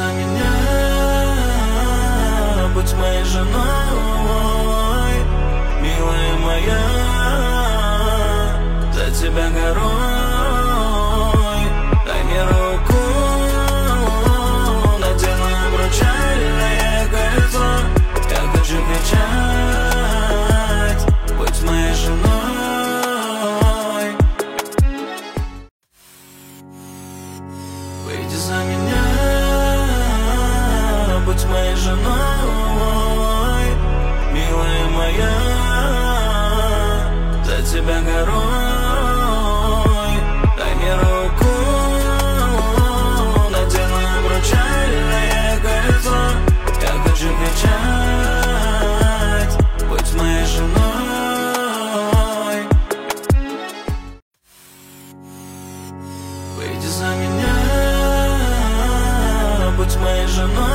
за меня, будь моей женой, милая моя, за тебя горой. Дай мне руку, надену обручальное кольцо. Я хочу кричать, будь моей женой. Выйди за меня, будь моей женой, милая моя, за тебя горой. Дай мне руку, надену обручальное кольцо. Я хочу кричать, будь моей женой. Выйди за меня, будь моей женой.